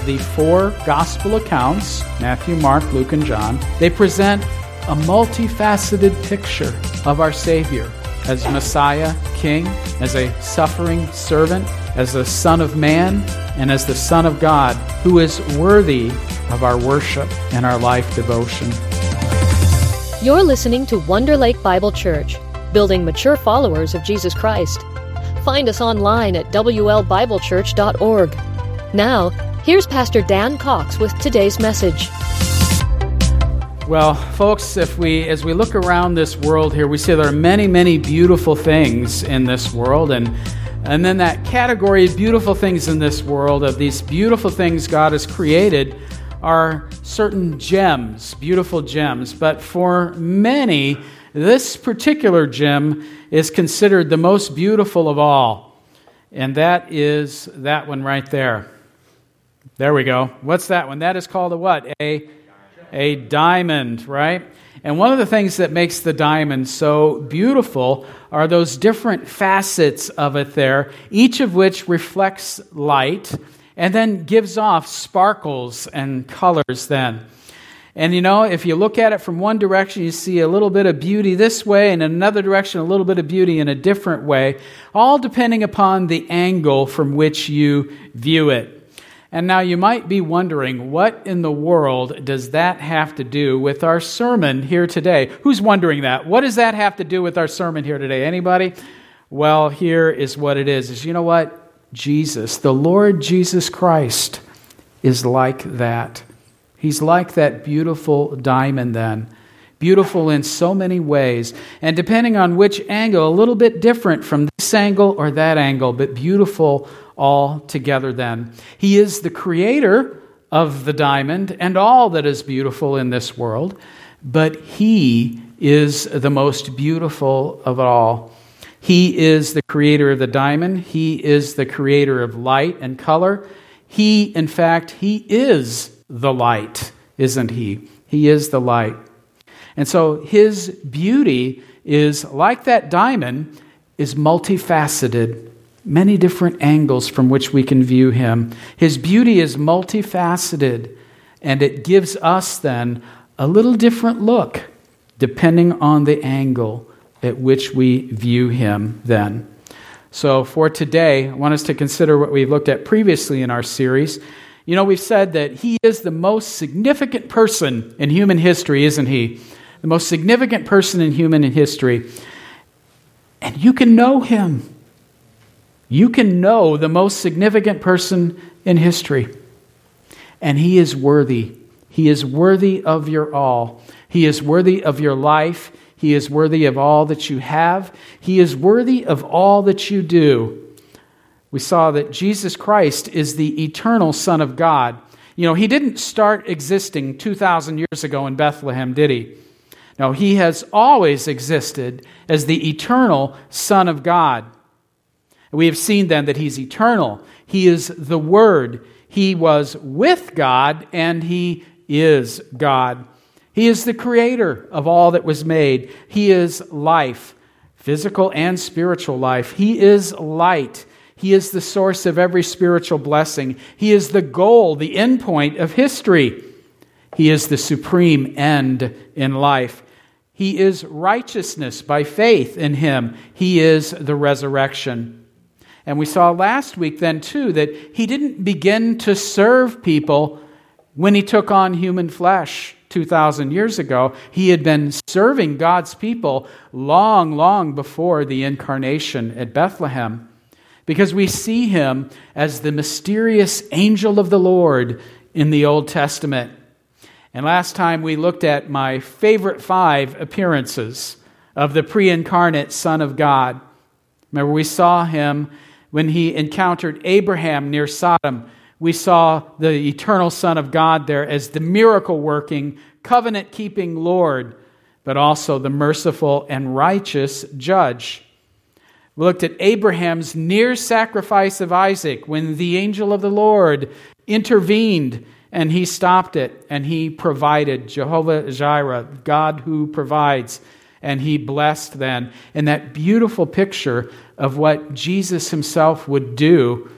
the four gospel accounts, Matthew, Mark, Luke, and John, they present a multifaceted picture of our Savior as Messiah, King, as a suffering servant, as the Son of Man, and as the Son of God, who is worthy of our worship and our life devotion. You're listening to Wonder Lake Bible Church, building mature followers of Jesus Christ. Find us online at WLBibleChurch.org. Now, here's Pastor Dan Cox with today's message. Well, folks, as we look around this world here, we see there are many, many beautiful things in this world, and then that category of beautiful things in this world, of these beautiful things God has created, are certain gems, beautiful gems. But for many, this particular gem is considered the most beautiful of all, and that is that one right there. There we go. What's that one? That is called a what? A diamond, right? And one of the things that makes the diamond so beautiful are those different facets of it there, each of which reflects light and then gives off sparkles and colors then. And you know, if you look at it from one direction, you see a little bit of beauty this way, and in another direction, a little bit of beauty in a different way, all depending upon the angle from which you view it. And now you might be wondering, what in the world does that have to do with our sermon here today? Who's wondering that? What does that have to do with our sermon here today? Anybody? Well, here is what it is you know what? Jesus, the Lord Jesus Christ, is like that. He's like that beautiful diamond then. Beautiful in so many ways. And depending on which angle, a little bit different from this angle or that angle, but beautiful all together then. He is the creator of the diamond and all that is beautiful in this world, but He is the most beautiful of all. He is the creator of the diamond. He is the creator of light and color. In fact, He is the light, isn't He? He is the light. And so His beauty is, like that diamond, is multifaceted. Many different angles from which we can view Him. His beauty is multifaceted, and it gives us then a little different look depending on the angle at which we view Him then. So for today, I want us to consider what we've looked at previously in our series. You know, we've said that He is the most significant person in human history, isn't He? The most significant person in human history. And you can know Him. You can know the most significant person in history. And He is worthy. He is worthy of your all. He is worthy of your life. He is worthy of all that you have. He is worthy of all that you do. We saw that Jesus Christ is the eternal Son of God. You know, He didn't start existing 2,000 years ago in Bethlehem, did He? No, He has always existed as the eternal Son of God. We have seen then that He's eternal. He is the Word. He was with God, and He is God. He is the creator of all that was made. He is life, physical and spiritual life. He is light. He is the source of every spiritual blessing. He is the goal, the end point of history. He is the supreme end in life. He is righteousness by faith in Him. He is the resurrection. And we saw last week then too that He didn't begin to serve people when He took on human flesh 2,000 years ago. He had been serving God's people long, long before the incarnation at Bethlehem, because we see Him as the mysterious angel of the Lord in the Old Testament. And last time we looked at my favorite 5 appearances of the pre-incarnate Son of God. Remember, we saw Him when He encountered Abraham near Sodom. We saw the eternal Son of God there as the miracle-working, covenant-keeping Lord, but also the merciful and righteous judge. We looked at Abraham's near sacrifice of Isaac when the angel of the Lord intervened and He stopped it and He provided, Jehovah Jireh, God who provides. And He blessed then. And that beautiful picture of what Jesus Himself would do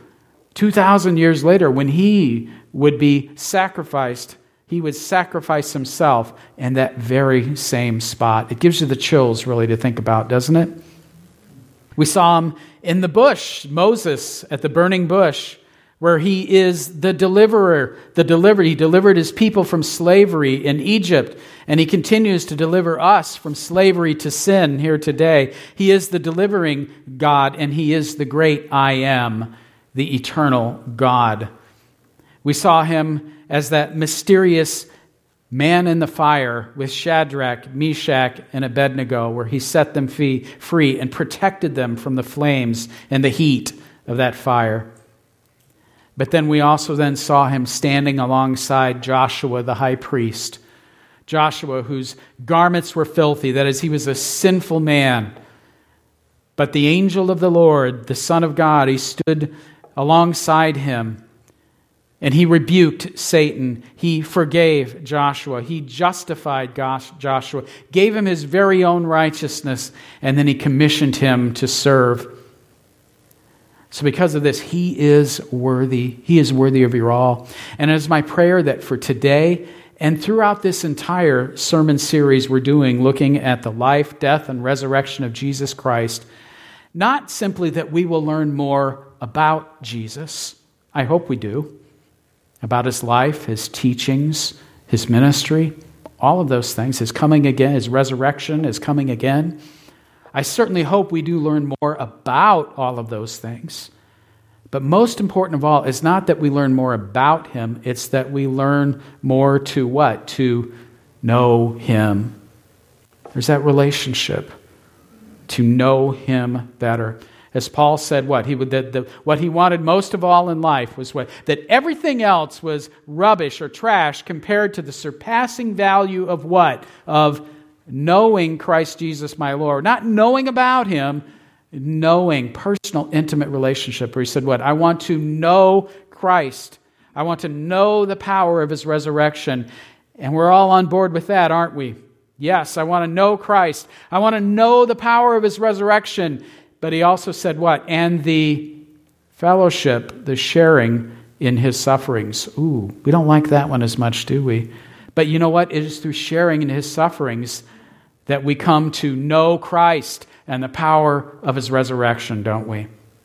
2,000 years later, when he would be sacrificed, he would sacrifice himself in that very same spot. It gives you the chills, really, to think about, doesn't it? We saw him in the bush, Moses at the burning bush, where he is the deliverer, He delivered his people from slavery in Egypt, and he continues to deliver us from slavery to sin here today. He is the delivering God, and he is the great I am, the eternal God. We saw him as that mysterious man in the fire with Shadrach, Meshach, and Abednego, where he set them free and protected them from the flames and the heat of that fire. But then we also then saw him standing alongside Joshua, the high priest. Joshua, whose garments were filthy, that is, he was a sinful man. But the angel of the Lord, the Son of God, he stood alongside him, and he rebuked Satan. He forgave Joshua. He justified Joshua, gave him his very own righteousness, and then he commissioned him to serve. So because of this, he is worthy. He is worthy of your all. And it is my prayer that for today and throughout this entire sermon series we're doing, looking at the life, death, and resurrection of Jesus Christ, not simply that we will learn more about Jesus, I hope we do, about his life, his teachings, his ministry, all of those things, his coming again, his resurrection, his coming again. I certainly hope we do learn more about all of those things. But most important of all is not that we learn more about him, it's that we learn more to what? To know him. There's that relationship. To know him better. As Paul said, what he wanted most of all in life was what? That everything else was rubbish or trash compared to the surpassing value of what? Of knowing Christ Jesus my Lord. Not knowing about him, knowing, personal, intimate relationship. Where he said what? I want to know Christ. I want to know the power of his resurrection. And we're all on board with that, aren't we? Yes, I want to know Christ. I want to know the power of his resurrection. But he also said what? And the fellowship, the sharing in his sufferings. Ooh, we don't like that one as much, do we? But you know what? It is through sharing in his sufferings that we come to know Christ and the power of his resurrection, don't we?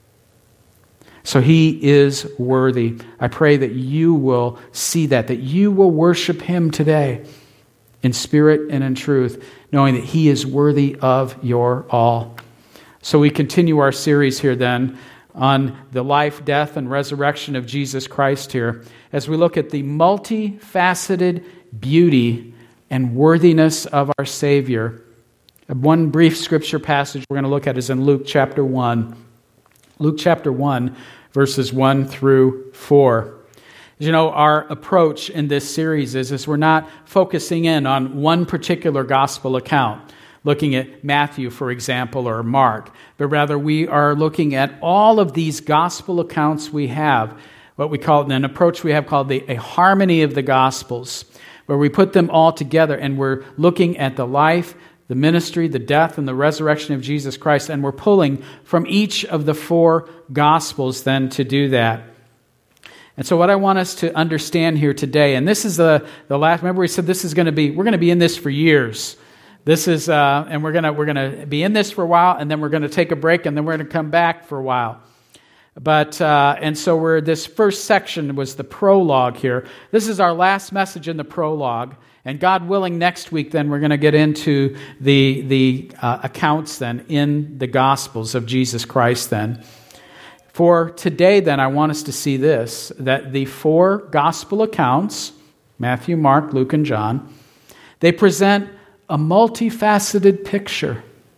So he is worthy. I pray that you will see that you will worship him today in spirit and in truth, knowing that he is worthy of your all. So we continue our series here then on the life, death, and resurrection of Jesus Christ here as we look at the multifaceted beauty and worthiness of our Savior. One brief scripture passage we're going to look at is in Luke chapter 1. Luke chapter 1, verses 1 through 4. As you know, our approach in this series is we're not focusing in on one particular gospel account, looking at Matthew, for example, or Mark, but rather we are looking at all of these gospel accounts we have, what we call an approach we have called a harmony of the Gospels, where we put them all together and we're looking at the life, the ministry, the death, and the resurrection of Jesus Christ, and we're pulling from each of the four Gospels then to do that. And so what I want us to understand here today, and this is the last, remember we said we're going to be in this for years. This is, and we're gonna be in this for a while, and then we're gonna take a break, and then we're gonna come back for a while. But and so this first section was the prologue here. This is our last message in the prologue, and God willing, next week then we're gonna get into the accounts then in the Gospels of Jesus Christ then. For today then, I want us to see this, that the four Gospel accounts, Matthew, Mark, Luke, and John, they present a multifaceted picture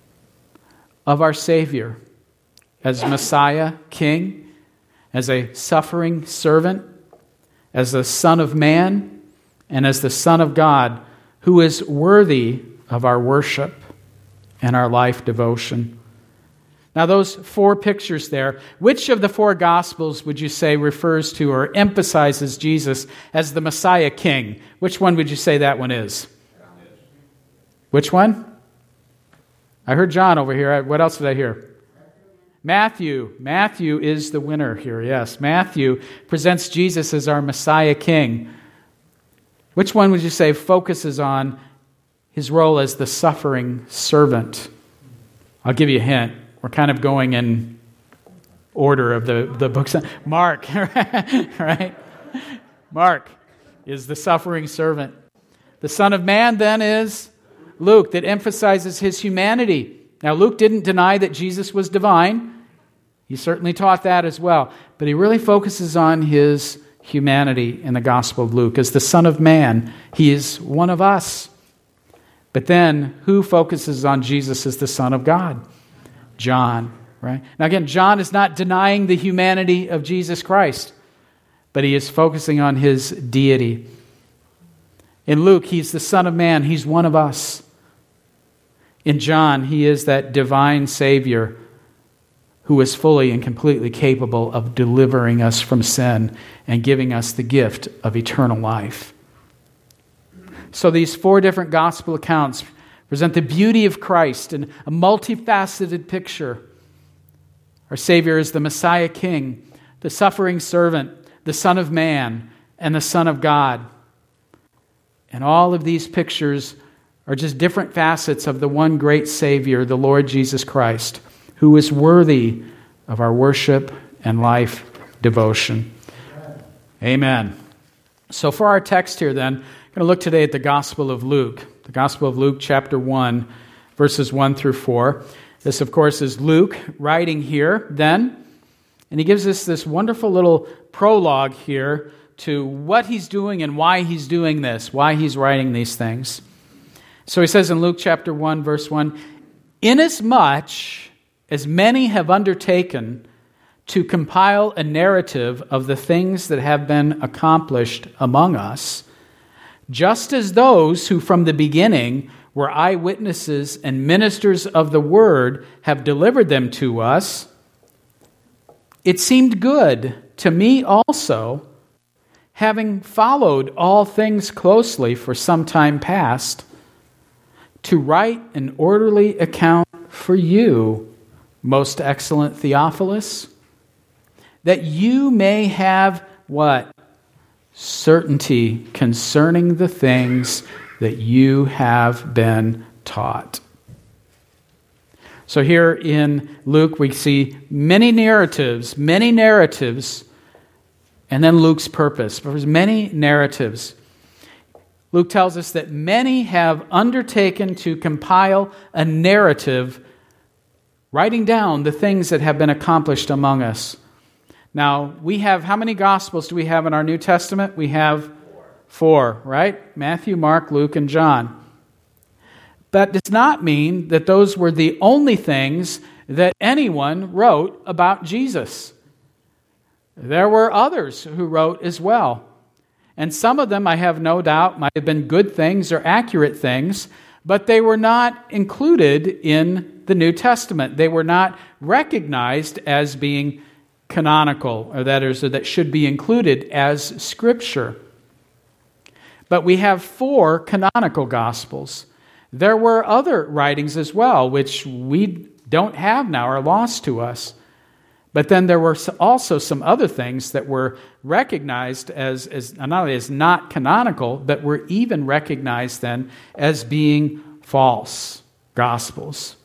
of our Savior as Messiah, King, as a suffering servant, as the Son of Man, and as the Son of God, who is worthy of our worship and our life devotion. Now those four pictures there, which of the four Gospels would you say refers to or emphasizes Jesus as the Messiah King? Which one would you say that one is? Which one? I heard John over here. What else did I hear? Matthew is the winner here, yes. Matthew presents Jesus as our Messiah King. Which one would you say focuses on his role as the suffering servant? I'll give you a hint. We're kind of going in order of the books. Mark, right? Mark is the suffering servant. The Son of Man then is Luke, that emphasizes his humanity. Now, Luke didn't deny that Jesus was divine. He certainly taught that as well. But he really focuses on his humanity in the Gospel of Luke. As the Son of Man, he is one of us. But then, who focuses on Jesus as the Son of God? John, right? Now again, John is not denying the humanity of Jesus Christ, but he is focusing on his deity. In Luke, he's the Son of Man. He's one of us. In John, he is that divine Savior who is fully and completely capable of delivering us from sin and giving us the gift of eternal life. So these four different gospel accounts present the beauty of Christ in a multifaceted picture. Our Savior is the Messiah King, the suffering servant, the Son of Man, and the Son of God. And all of these pictures are just different facets of the one great Savior, the Lord Jesus Christ, who is worthy of our worship and life devotion. Amen. So for our text here then, I'm going to look today at the Gospel of Luke. The Gospel of Luke, chapter 1, verses 1 through 4. This, of course, is Luke writing here then. And he gives us this wonderful little prologue here to what he's doing and why he's doing this, why he's writing these things. So he says in Luke chapter 1, verse 1, "Inasmuch as many have undertaken to compile a narrative of the things that have been accomplished among us, just as those who from the beginning were eyewitnesses and ministers of the word have delivered them to us, it seemed good to me also, having followed all things closely for some time past, to write an orderly account for you, most excellent Theophilus, that you may have what? Certainty concerning the things that you have been taught." So here in Luke we see many narratives, and then Luke's purpose. There's many narratives. Luke tells us that many have undertaken to compile a narrative, writing down the things that have been accomplished among us. Now, we have, how many Gospels do we have in our New Testament? We have 4, right? Matthew, Mark, Luke, and John. That does not mean that those were the only things that anyone wrote about Jesus. There were others who wrote as well. And some of them, I have no doubt, might have been good things or accurate things, but they were not included in the New Testament. They were not recognized as being canonical, or that is, or that should be included as Scripture. But we have 4 canonical Gospels. There were other writings as well, which we don't have now, are lost to us. But then there were also some other things that were recognized as not only as not canonical, but were even recognized then as being false Gospels.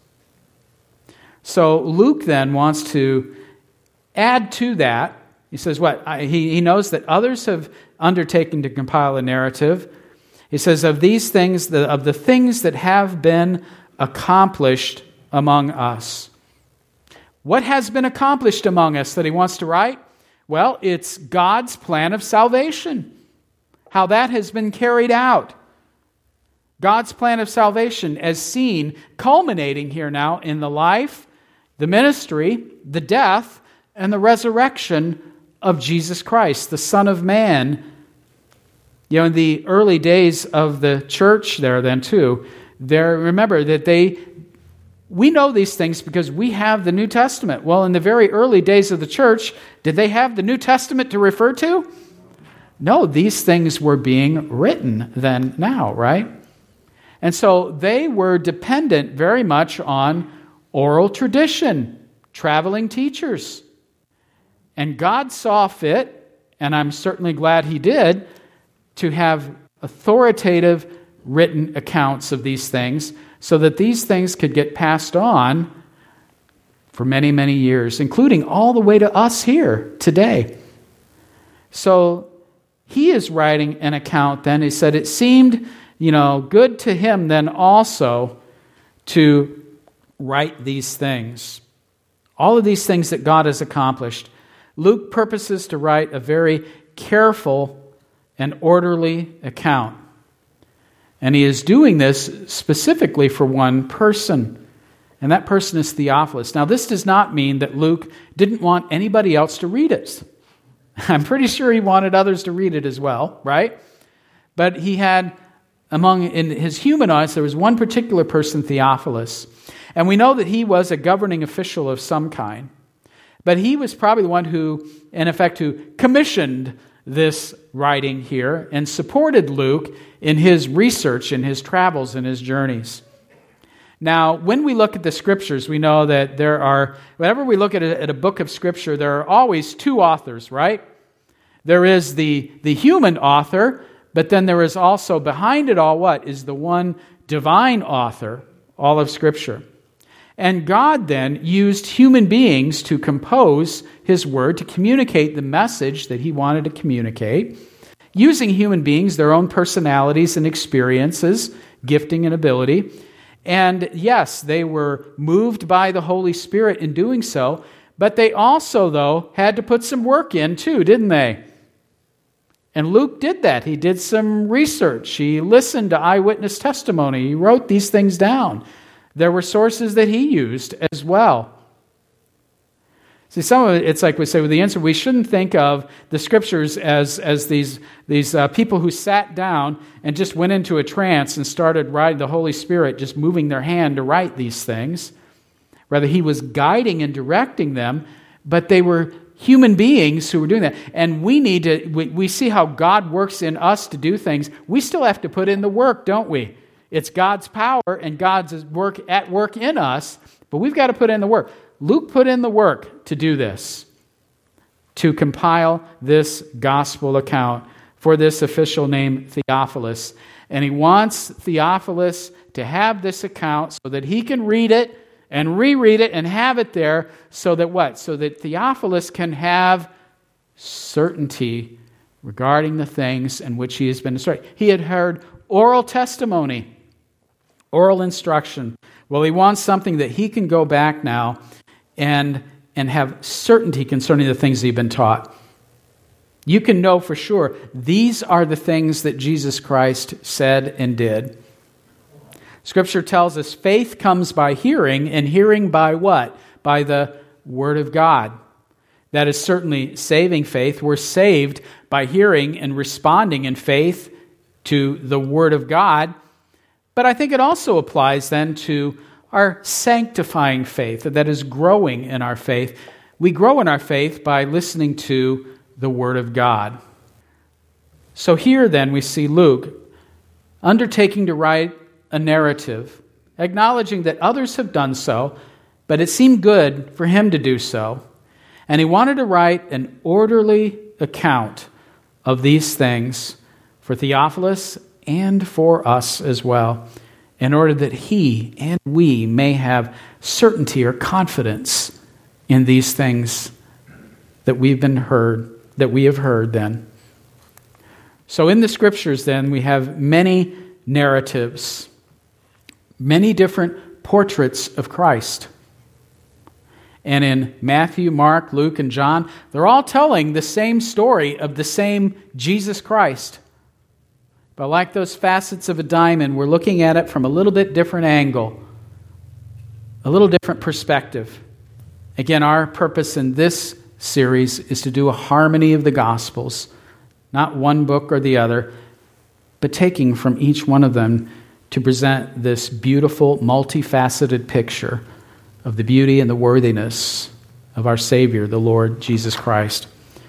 So Luke then wants to add to that. He says what? He knows that others have undertaken to compile a narrative. He says of these things, of the things that have been accomplished among us. What has been accomplished among us that he wants to write? Well, it's God's plan of salvation. How that has been carried out. God's plan of salvation as seen, culminating here now in the life, the ministry, the death, and the resurrection of Jesus Christ, the Son of Man. You know, in the early days of the church there then too, remember that we know these things because we have the New Testament. Well, in the very early days of the church, did they have the New Testament to refer to? No, these things were being written then now, right? And so they were dependent very much on oral tradition, traveling teachers. And God saw fit, and I'm certainly glad He did, to have authoritative written accounts of these things so that these things could get passed on for many, many years, including all the way to us here today. So he is writing an account then. He said it seemed, good to him then also to write these things. All of these things that God has accomplished. Luke purposes to write a very careful and orderly account. And he is doing this specifically for one person. And that person is Theophilus. Now, this does not mean that Luke didn't want anybody else to read it. I'm pretty sure he wanted others to read it as well, right? But he had, in his human eyes, there was one particular person, Theophilus. And we know that he was a governing official of some kind. But he was probably the one who, in effect, who commissioned this writing here and supported Luke in his research, in his travels, in his journeys. Now, when we look at the Scriptures, we know that whenever we look at a book of Scripture, there are always two authors, right? There is the human author, but then there is also behind it all what is the one divine author, all of Scripture. And God then used human beings to compose His Word, to communicate the message that He wanted to communicate, using human beings, their own personalities and experiences, gifting and ability. And yes, they were moved by the Holy Spirit in doing so, but they also, though, had to put some work in too, didn't they? And Luke did that. He did some research. He listened to eyewitness testimony. He wrote these things down. There were sources that he used as well. See, some of it's like we say with the answer, we shouldn't think of the Scriptures as these people who sat down and just went into a trance and started writing, the Holy Spirit just moving their hand to write these things. Rather, He was guiding and directing them, but they were human beings who were doing that. And we see how God works in us to do things. We still have to put in the work, don't we? It's God's power and God's at work in us, but we've got to put in the work. Luke put in the work to do this, to compile this gospel account for this official named Theophilus. And he wants Theophilus to have this account so that he can read it and reread it and have it there so that what? So that Theophilus can have certainty regarding the things in which he has been instructed. He had heard oral testimony, oral instruction. Well, he wants something that he can go back now and have certainty concerning the things that he's been taught. You can know for sure these are the things that Jesus Christ said and did. Scripture tells us faith comes by hearing, and hearing by what? By the Word of God. That is certainly saving faith. We're saved by hearing and responding in faith to the Word of God. But I think it also applies then to our sanctifying faith, that is growing in our faith. We grow in our faith by listening to the Word of God. So here then we see Luke undertaking to write a narrative, acknowledging that others have done so, but it seemed good for him to do so. And he wanted to write an orderly account of these things for Theophilus and for us as well, in order that he and we may have certainty or confidence in these things that we have heard then. So in the Scriptures then, we have many narratives, many different portraits of Christ. And in Matthew, Mark, Luke, and John, they're all telling the same story of the same Jesus Christ. But like those facets of a diamond, we're looking at it from a little bit different angle, a little different perspective. Again, our purpose in this series is to do a harmony of the Gospels, not one book or the other, but taking from each one of them to present this beautiful, multifaceted picture of the beauty and the worthiness of our Savior, the Lord Jesus Christ.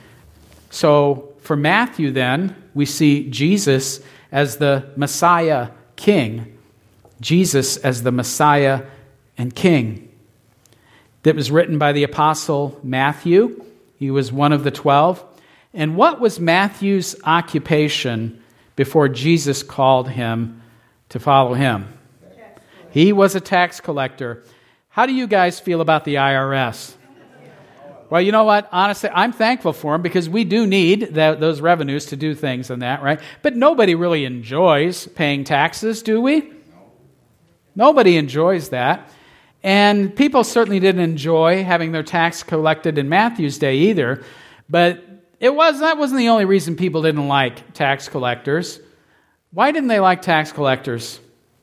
So for Matthew then, we see Jesus as the Messiah King. Jesus as the Messiah and King. that was written by the apostle Matthew. He was one of the 12. And what was Matthew's occupation before Jesus called him to follow him? He was a tax collector. How do you guys feel about the IRS? Well, you know what? Honestly, I'm thankful for them because we do need those revenues to do things and that, right? But nobody really enjoys paying taxes, do we? Nobody enjoys that. And people certainly didn't enjoy having their tax collected in Matthew's day either. But that wasn't the only reason people didn't like tax collectors. Why didn't they like tax collectors?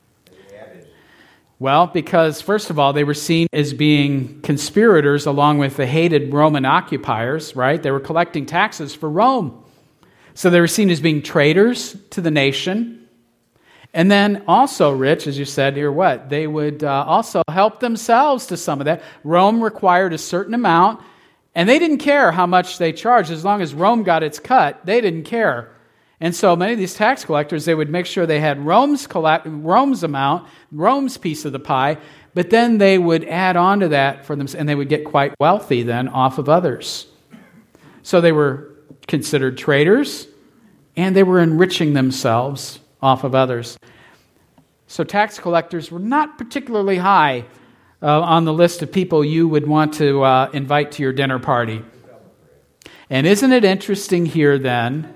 Well, because first of all, they were seen as being conspirators along with the hated Roman occupiers, right? They were collecting taxes for Rome. So they were seen as being traitors to the nation. And then also, Rich, as you said here, what? They would also help themselves to some of that. Rome required a certain amount, and they didn't care how much they charged. As long as Rome got its cut, they didn't care. And so many of these tax collectors, they would make sure they had Rome's amount, Rome's piece of the pie, but then they would add on to that for them, and they would get quite wealthy then off of others. So they were considered traitors, and they were enriching themselves off of others. So tax collectors were not particularly high on the list of people you would want to invite to your dinner party. And isn't it interesting here then,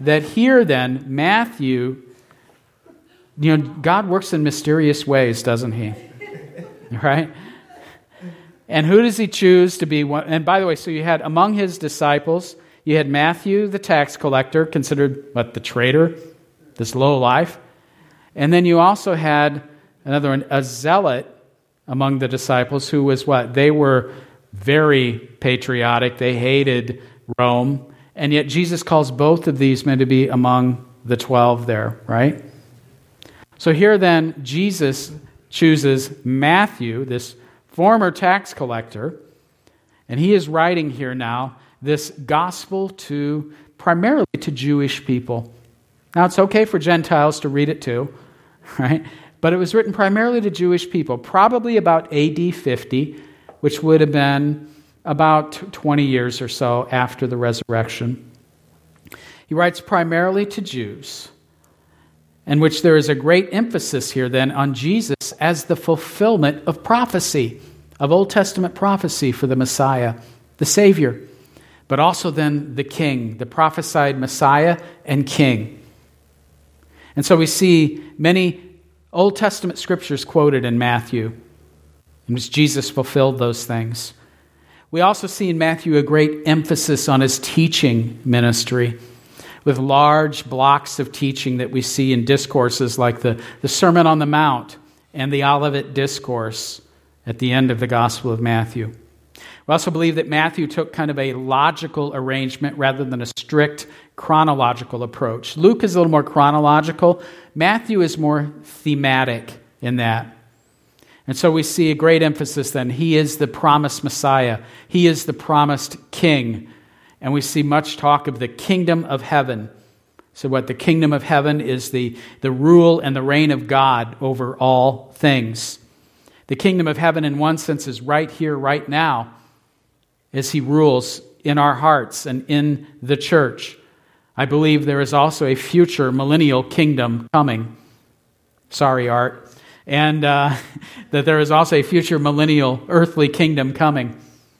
Matthew, God works in mysterious ways, doesn't he? Right? And who does he choose to be one? And by the way, so you had among his disciples, you had Matthew, the tax collector, considered the traitor, this low life. And then you also had another one, a zealot among the disciples, who was what? They were very patriotic. They hated Rome. And yet Jesus calls both of these men to be among the 12 there, right? So here then, Jesus chooses Matthew, this former tax collector, and he is writing here now this gospel primarily to Jewish people. Now, it's okay for Gentiles to read it too, right? But it was written primarily to Jewish people, probably about AD 50, which would have been about 20 years or so after the resurrection. He writes primarily to Jews, in which there is a great emphasis here then on Jesus as the fulfillment of prophecy, of Old Testament prophecy for the Messiah, the Savior, but also then the King, the prophesied Messiah and King. And so we see many Old Testament scriptures quoted in Matthew, in which Jesus fulfilled those things. We also see in Matthew a great emphasis on his teaching ministry, with large blocks of teaching that we see in discourses like the Sermon on the Mount and the Olivet Discourse at the end of the Gospel of Matthew. We also believe that Matthew took kind of a logical arrangement rather than a strict chronological approach. Luke is a little more chronological. Matthew is more thematic in that. And so we see a great emphasis then. He is the promised Messiah. He is the promised King. And we see much talk of the kingdom of heaven. So the kingdom of heaven is the rule and the reign of God over all things. The kingdom of heaven in one sense is right here, right now, as he rules in our hearts and in the church. I believe there is also a future millennial kingdom coming. Sorry, Art. And that there is also a future millennial earthly kingdom coming.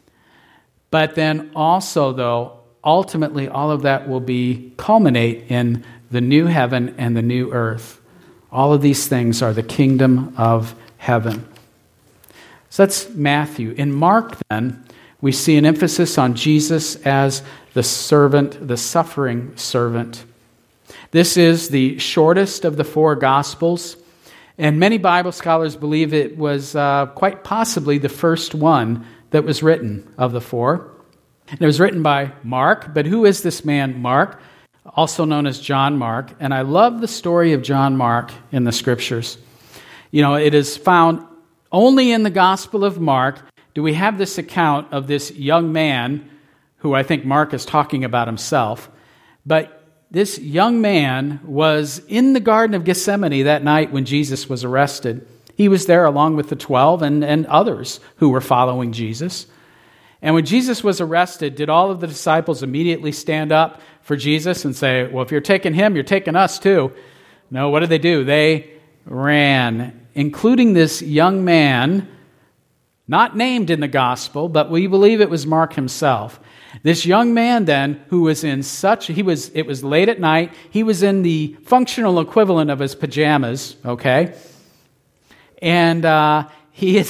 But then also, though, ultimately all of that will culminate in the new heaven and the new earth. All of these things are the kingdom of heaven. So that's Matthew. In Mark, then, we see an emphasis on Jesus as the servant, the suffering servant. This is the shortest of the four Gospels. And many Bible scholars believe it was quite possibly the first one that was written of the four. And it was written by Mark, but who is this man Mark? Also known as John Mark. And I love the story of John Mark in the Scriptures. It is found only in the Gospel of Mark do we have this account of this young man, who I think Mark is talking about himself, but this young man was in the Garden of Gethsemane that night when Jesus was arrested. He was there along with the 12 and others who were following Jesus. And when Jesus was arrested, did all of the disciples immediately stand up for Jesus and say, well, if you're taking him, you're taking us too? No, what did they do? They ran, including this young man, not named in the gospel, but we believe it was Mark himself. This young man then, who was in it was late at night, he was in the functional equivalent of his pajamas, okay? And he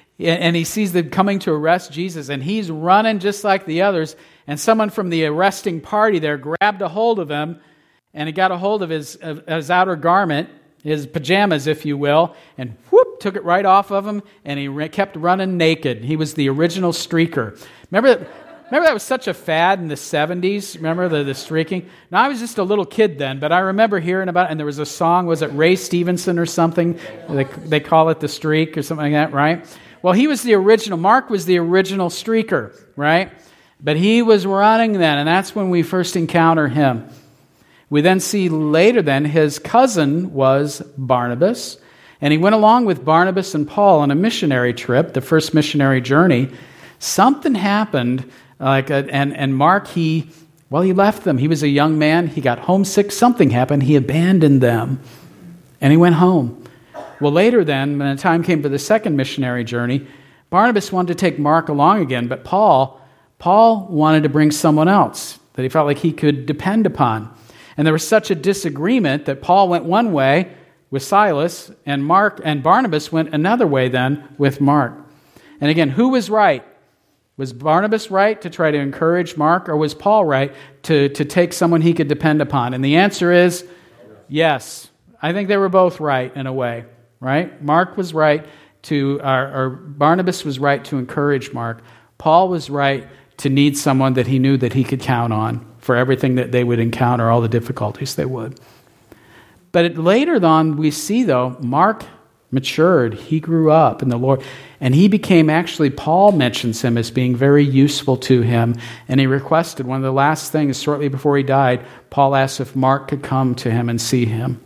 sees them coming to arrest Jesus, and he's running just like the others, and someone from the arresting party there grabbed a hold of him, and he got a hold of his outer garment, his pajamas, if you will, and whoop, took it right off of him, and he kept running naked. He was the original streaker. Remember that was such a fad in the 70s? Remember the streaking? Now, I was just a little kid then, but I remember hearing about it, and there was a song, was it Ray Stevenson or something? They call it the streak or something like that, right? Well, he was the original. Mark was the original streaker, right? But he was running then, and that's when we first encounter him. We then see later then his cousin was Barnabas, and he went along with Barnabas and Paul on a missionary trip, the first missionary journey. Something happened, and Mark, he left them. He was a young man. He got homesick. Something happened. He abandoned them, and he went home. Well, later then, when the time came for the second missionary journey, Barnabas wanted to take Mark along again, but Paul wanted to bring someone else that he felt like he could depend upon. And there was such a disagreement that Paul went one way with Silas, and Barnabas went another way then with Mark. And again, who was right? Was Barnabas right to try to encourage Mark, or was Paul right to take someone he could depend upon? And the answer is yes. I think they were both right in a way, right? Mark was right or Barnabas was right to encourage Mark. Paul was right to need someone that he knew that he could count on for everything that they would encounter, all the difficulties they would. But later on, we see, though, Mark matured. He grew up in the Lord. And he became, actually, Paul mentions him as being very useful to him. And he requested, one of the last things, shortly before he died, Paul asked if Mark could come to him and see him.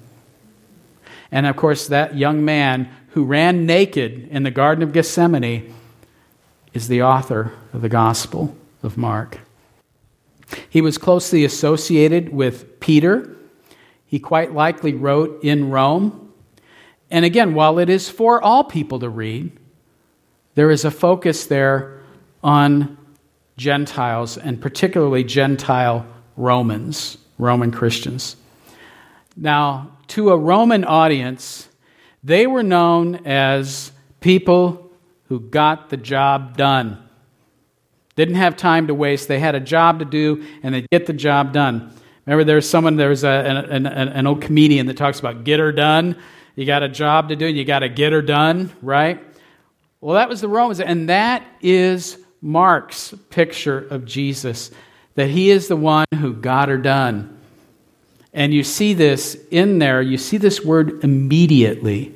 And, of course, that young man who ran naked in the Garden of Gethsemane is the author of the Gospel of Mark. He was closely associated with Peter. He quite likely wrote in Rome. And again, while it is for all people to read, there is a focus there on Gentiles, and particularly Gentile Romans, Roman Christians. Now, to a Roman audience, they were known as people who got the job done. Didn't have time to waste. They had a job to do, and they'd get the job done. Remember, there's an old comedian that talks about get her done. You got a job to do, and you got to get her done, right? Well, that was the Romans, and that is Mark's picture of Jesus, that he is the one who got her done. And you see this in there, you see this word immediately,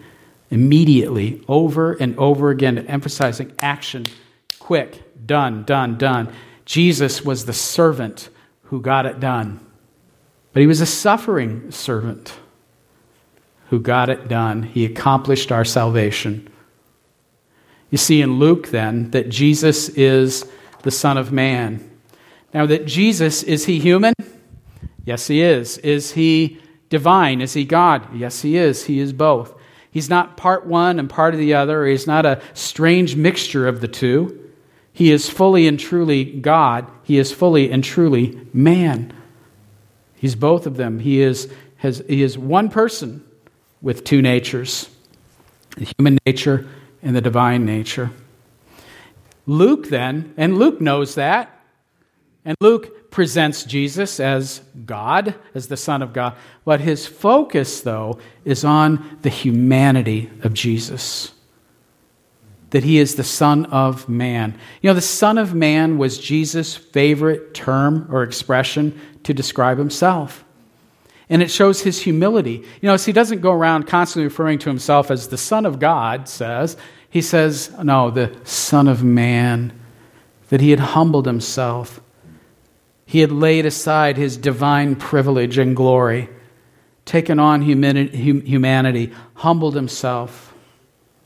over and over again, emphasizing action, quick, done. Jesus was the servant who got it done. But he was a suffering servant who got it done. He accomplished our salvation. You see in Luke then that Jesus is the Son of Man. Now that Jesus, is he human? Yes, he is. Is he divine? Is he God? Yes, he is. He is both. He's not part one and part of the other. He's not a strange mixture of the two. He is fully and truly God. He is fully and truly man. He's both of them. He is one person with two natures, the human nature and the divine nature. Luke then, and Luke knows that, and Luke presents Jesus as God, as the Son of God. But his focus, though, is on the humanity of Jesus. That he is the Son of Man. You know, the Son of Man was Jesus' favorite term or expression to describe himself. And it shows his humility. You know, so he doesn't go around constantly referring to himself as the Son of God says. He says, no, the Son of Man. That he had humbled himself. He had laid aside his divine privilege and glory, taken on humanity, humbled himself.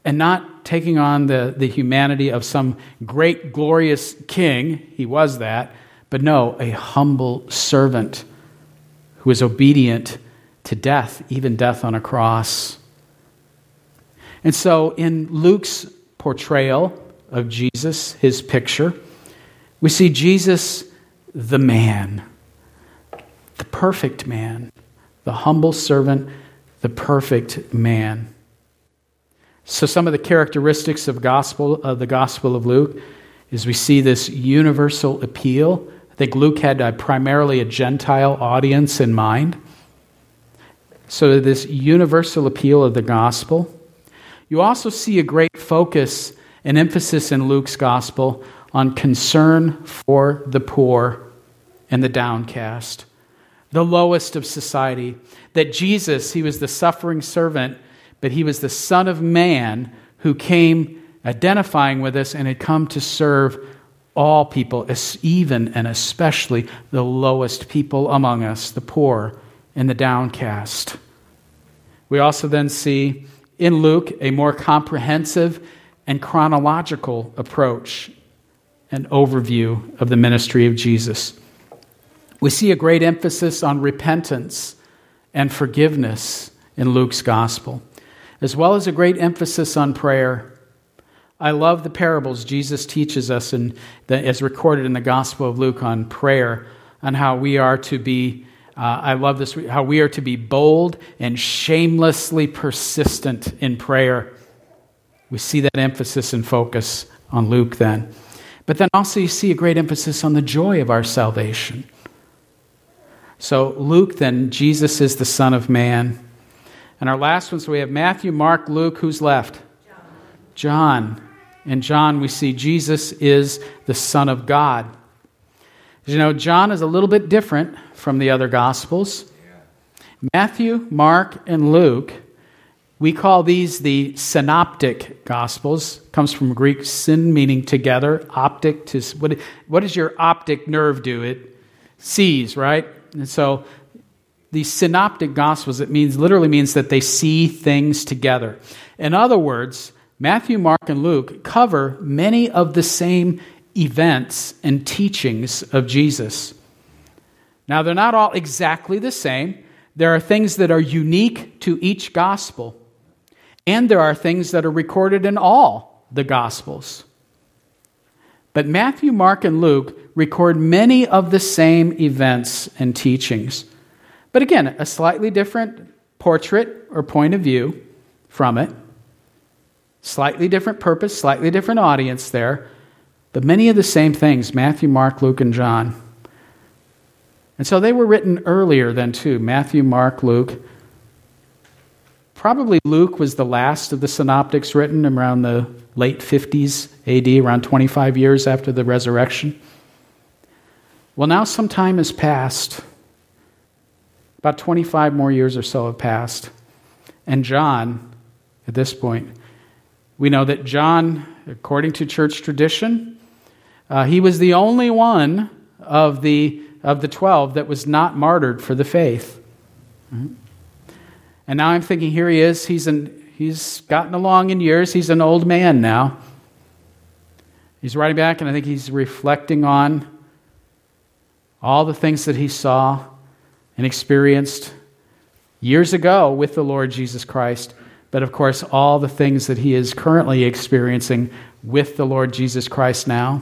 and not taking on the humanity of some great, glorious king. He was that. But no, a humble servant who was obedient to death, even death on a cross. And so in Luke's portrayal of Jesus, his picture, we see Jesus, the man, the perfect man, the humble servant, the perfect man. So some of the characteristics of the Gospel of Luke is we see this universal appeal. I think Luke had primarily a Gentile audience in mind. So this universal appeal of the gospel. You also see a great focus and emphasis in Luke's gospel on concern for the poor and the downcast, the lowest of society. That Jesus, he was the suffering servant, but he was the Son of Man who came identifying with us and had come to serve all people, even and especially the lowest people among us, the poor and the downcast. We also then see in Luke a more comprehensive and chronological approach and overview of the ministry of Jesus. We see a great emphasis on repentance and forgiveness in Luke's gospel, as well as a great emphasis on prayer. I love the parables Jesus teaches us, as recorded in the Gospel of Luke, on prayer, on how we are to be, I love this, how we are to be bold and shamelessly persistent in prayer. We see that emphasis and focus on Luke then. But then also you see a great emphasis on the joy of our salvation. So Luke then, Jesus is the Son of Man. And our last one, so we have Matthew, Mark, Luke. Who's left? John. In John, we see Jesus is the Son of God. As you know, John is a little bit different from the other Gospels. Matthew, Mark, and Luke, we call these the synoptic Gospels. Comes from Greek syn, meaning together. Optic, to what does your optic nerve do? It sees, right? And so the synoptic Gospels, literally means that they see things together. In other words, Matthew, Mark, and Luke cover many of the same events and teachings of Jesus. Now, they're not all exactly the same. There are things that are unique to each gospel, and there are things that are recorded in all the Gospels. But Matthew, Mark, and Luke record many of the same events and teachings. But again, a slightly different portrait or point of view from it. Slightly different purpose, slightly different audience there. But many of the same things, Matthew, Mark, Luke, and John. And so they were written earlier than too. Matthew, Mark, Luke. Probably Luke was the last of the synoptics written around the late 50s AD, around 25 years after the resurrection. Well, now some time has passed. About 25 more years or so have passed. And John, at this point, we know that John, according to church tradition, he was the only one of the 12 that was not martyred for the faith. Mm-hmm. And now I'm thinking, here he is. He's gotten along in years. He's an old man now. He's writing back, and I think he's reflecting on all the things that he saw and experienced years ago with the Lord Jesus Christ. But of course, all the things that he is currently experiencing with the Lord Jesus Christ now.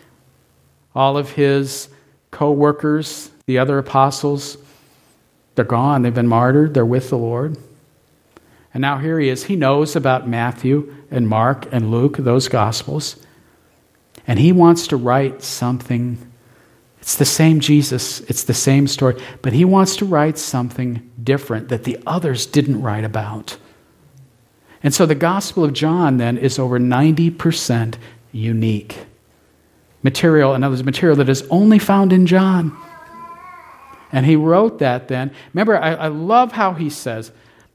All of his co-workers, the other apostles, they're gone. They've been martyred. They're with the Lord. And now here he is. He knows about Matthew and Mark and Luke, those Gospels. And he wants to write something. It's the same Jesus. It's the same story. But he wants to write something different that the others didn't write about. And so the Gospel of John then is over 90% unique. Material, in other words, material that is only found in John. And he wrote that then. Remember, I love how he says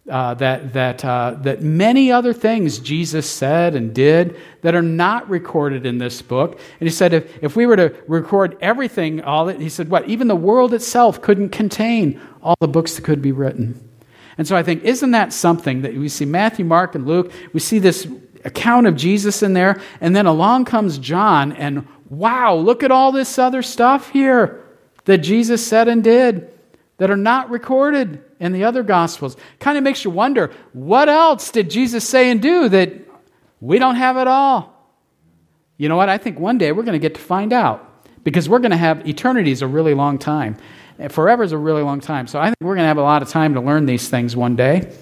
that many other things Jesus said and did that are not recorded in this book. And he said if we were to record everything, he said, what? Even the world itself couldn't contain all the books that could be written. And so I think, isn't that something that we see Matthew, Mark, and Luke, we see this account of Jesus in there, and then along comes John, and wow, look at all this other stuff here that Jesus said and did that are not recorded in the other Gospels. Kind of makes you wonder, what else did Jesus say and do that we don't have at all? You know what? I think one day we're going to get to find out, because we're going to have eternity is a really long time. Forever is a really long time. So I think we're going to have a lot of time to learn these things one day.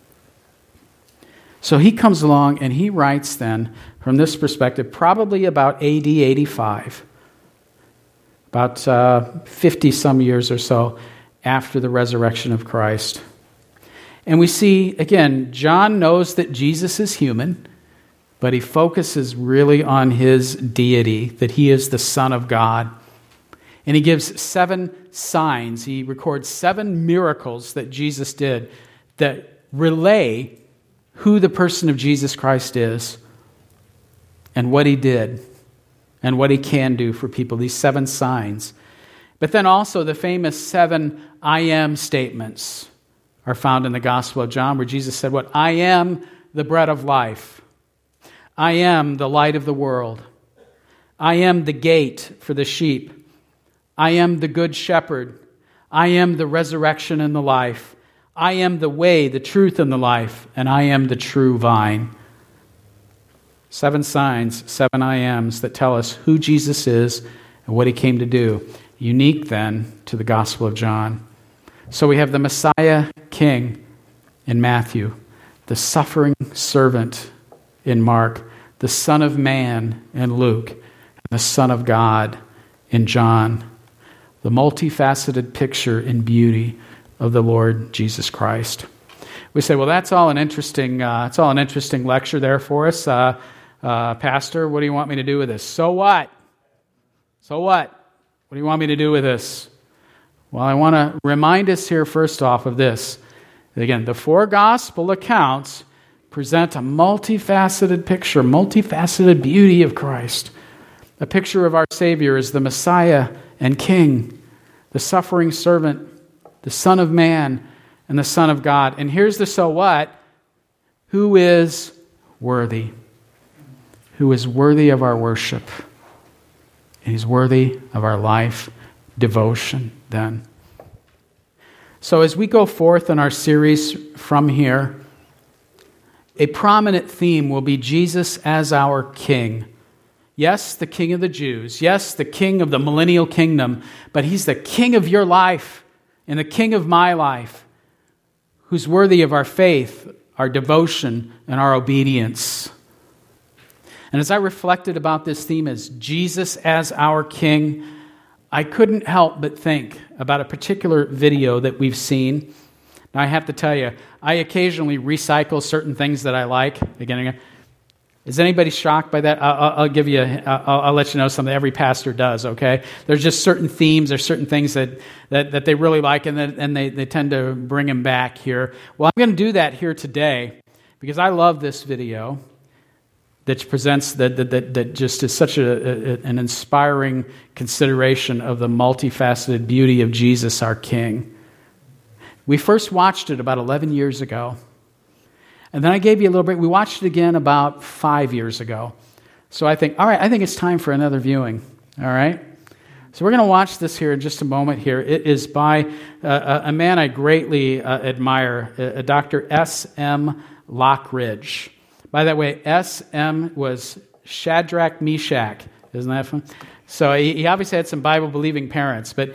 So he comes along and he writes then, from this perspective, probably about AD 85, about 50-some years or so after the resurrection of Christ. And we see, again, John knows that Jesus is human, but he focuses really on his deity, that he is the Son of God. And he gives 7 signs. He records 7 miracles that Jesus did that relay who the person of Jesus Christ is and what he did and what he can do for people, these 7 signs. But then also the famous 7 I am statements are found in the Gospel of John, where Jesus said, "What? I am the bread of life. I am the light of the world. I am the gate for the sheep. I am the good shepherd. I am the resurrection and the life. I am the way, the truth, and the life, and I am the true vine." 7 signs, 7 I ams that tell us who Jesus is and what he came to do. Unique then to the Gospel of John. So we have the Messiah King in Matthew, the suffering servant in Mark, the Son of Man in Luke, and the Son of God in John. The multifaceted picture and beauty of the Lord Jesus Christ. We say, well, that's all an interesting lecture there for us. Pastor, what do you want me to do with this? So what? So what? What do you want me to do with this? Well, I want to remind us here first off of this. Again, the 4 gospel accounts present a multifaceted picture, multifaceted beauty of Christ. A picture of our Savior as the Messiah and King, the suffering servant, the Son of Man, and the Son of God. And here's the so what. Who is worthy? Who is worthy of our worship? And he's worthy of our life devotion then. So as we go forth in our series from here, a prominent theme will be Jesus as our King. Yes, the King of the Jews. Yes, the King of the millennial kingdom. But he's the King of your life and the King of my life, who's worthy of our faith, our devotion, and our obedience. And as I reflected about this theme as Jesus as our King, I couldn't help but think about a particular video that we've seen. Now, I have to tell you, I occasionally recycle certain things that I like. Again, is anybody shocked by that? I'll let you know something every pastor does, okay? There's just certain themes or certain things that they really like, and they tend to bring them back here. Well, I'm going to do that here today because I love this video that presents that just is such an inspiring consideration of the multifaceted beauty of Jesus, our King. We first watched it about 11 years ago. And then I gave you a little break. We watched it again about 5 years ago. So I think it's time for another viewing. All right? So we're going to watch this here in just a moment here. It is by a man I greatly admire, Dr. S.M. Lockridge. By that way, S.M. was Shadrach, Meshach. Isn't that fun? So he obviously had some Bible-believing parents, but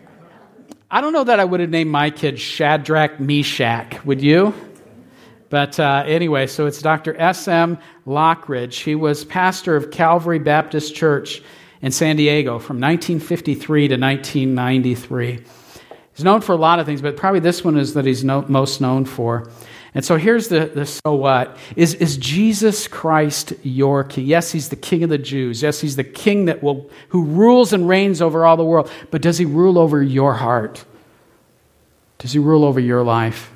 I don't know that I would have named my kid Shadrach, Meshach. Would you? But anyway, so it's Dr. S.M. Lockridge. He was pastor of Calvary Baptist Church in San Diego from 1953 to 1993. He's known for a lot of things, but probably this one is that he's most known for. And so here's the so what. Is Jesus Christ your King? Yes, he's the King of the Jews. Yes, he's the King who rules and reigns over all the world. But does he rule over your heart? Does he rule over your life?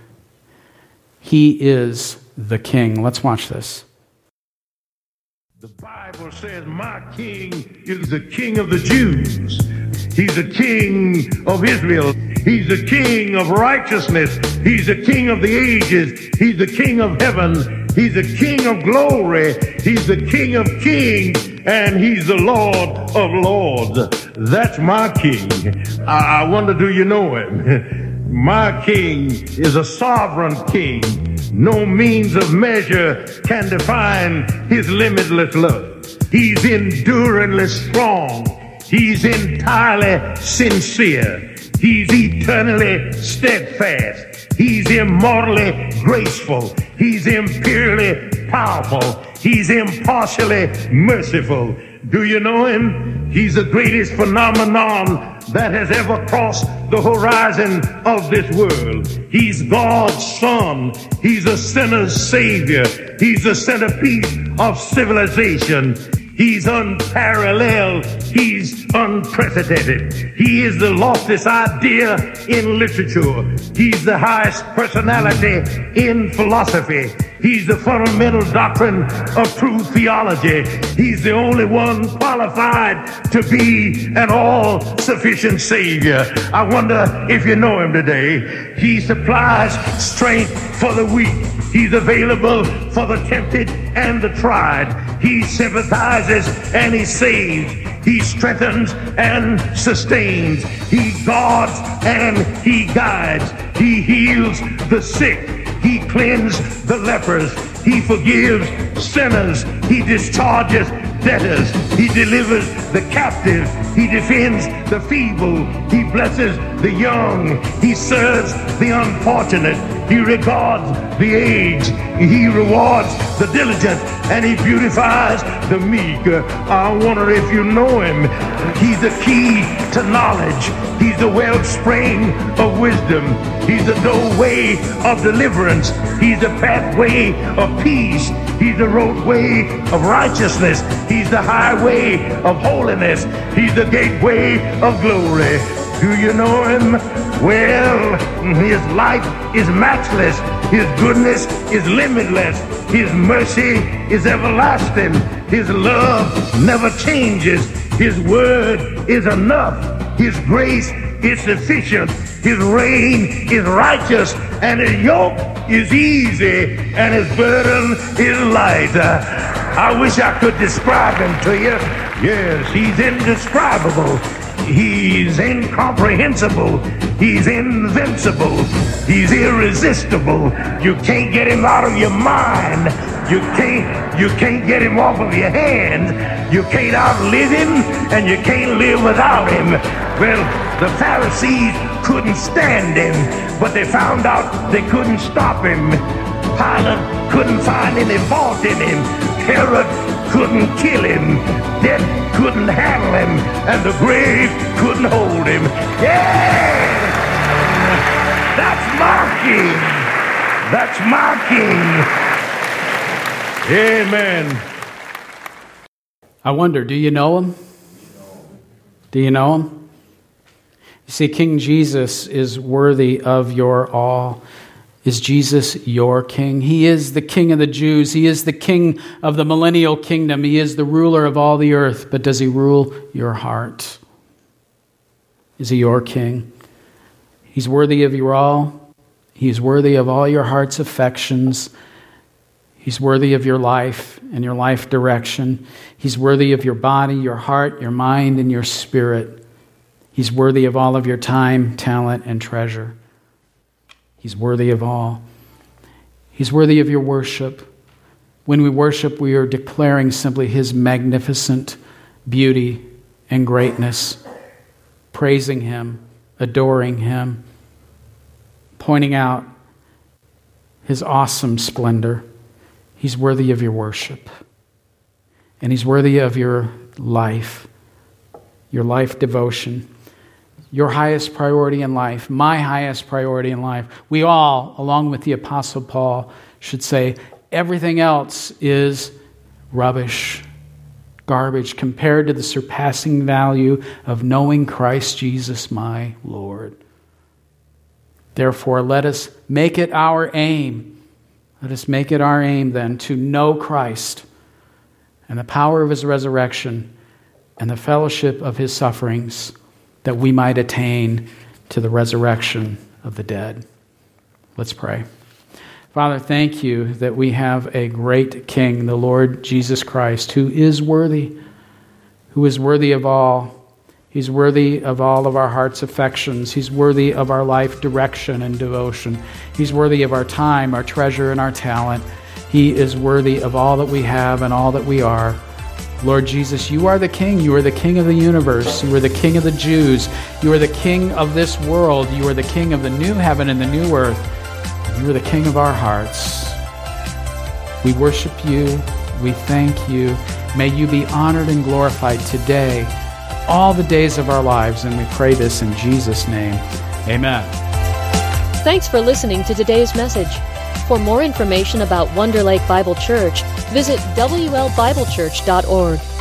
He is the King. Let's watch this. The Bible says my King is the King of the Jews. He's the King of Israel. He's the King of righteousness. He's the King of the ages. He's the King of heaven He's the King of glory. He's the King of kings. And he's the Lord of lords. That's my King. I wonder, do you know him? My King is a sovereign King. No means of measure can define his limitless love. He's enduringly strong. He's entirely sincere. He's eternally steadfast. He's immortally graceful. He's imperially powerful. He's impartially merciful. Do you know him? He's the greatest phenomenon that has ever crossed the horizon of this world. He's God's Son. He's a sinner's Savior. He's the centerpiece of civilization. He's unparalleled. He's unprecedented. He is the loftiest idea in literature. He's the highest personality in philosophy. He's the fundamental doctrine of true theology. He's the only one qualified to be an all-sufficient Savior. I wonder if you know him today. He supplies strength for the weak. He's available for the tempted and the tried. He sympathizes and he saves. He strengthens and sustains. He guards and he guides. He heals the sick. He cleanses the lepers. He forgives sinners. He discharges debtors. He delivers the captive. He defends the feeble. He blesses the young. He serves the unfortunate. He regards the aged. He rewards the diligent. And he beautifies the meek. I wonder if you know him. He's the key to knowledge. He's the wellspring of wisdom. He's the doorway of deliverance. He's the pathway of peace. He's the roadway of righteousness. He's the highway of holiness. He's the gateway of glory. Do you know him? Well, his life is matchless. His goodness is limitless. His mercy is everlasting. His love never changes. His word is enough. His grace is sufficient. His reign is righteous. And his yoke is easy. And his burden is light. I wish I could describe him to you. Yes, he's indescribable. He's incomprehensible. He's invincible. He's irresistible. You can't get him out of your mind. You can't get him off of your hands. You can't outlive him, and you can't live without him. Well, the Pharisees couldn't stand him, but they found out they couldn't stop him. Pilate couldn't find any fault in him. Herod couldn't kill him. Death couldn't handle him. And the grave couldn't hold him. Yeah! That's my King. That's my King. Amen. I wonder, do you know him? Do you know him? You see, King Jesus is worthy of your awe. Is Jesus your King? He is the King of the Jews. He is the King of the millennial kingdom. He is the ruler of all the earth. But does he rule your heart? Is he your King? He's worthy of your all. He's worthy of all your heart's affections. He's worthy of your life and your life direction. He's worthy of your body, your heart, your mind, and your spirit. He's worthy of all of your time, talent, and treasure. He's worthy of all. He's worthy of your worship. When we worship, we are declaring simply his magnificent beauty and greatness, praising him, adoring him, pointing out his awesome splendor. He's worthy of your worship. And he's worthy of your life devotion. Your highest priority in life, my highest priority in life. We all, along with the Apostle Paul, should say everything else is rubbish, garbage, compared to the surpassing value of knowing Christ Jesus, my Lord. Therefore, let us make it our aim. Let us make it our aim then to know Christ and the power of his resurrection and the fellowship of his sufferings, that we might attain to the resurrection of the dead. Let's pray. Father, thank you that we have a great King, the Lord Jesus Christ, who is worthy of all. He's worthy of all of our heart's affections. He's worthy of our life direction and devotion. He's worthy of our time, our treasure, and our talent. He is worthy of all that we have and all that we are. Lord Jesus, you are the King. You are the King of the universe. You are the King of the Jews. You are the King of this world. You are the King of the new heaven and the new earth. You are the King of our hearts. We worship you. We thank you. May you be honored and glorified today, all the days of our lives, and we pray this in Jesus' name. Amen. Thanks for listening to today's message. For more information about Wonder Lake Bible Church, visit WLBibleChurch.org.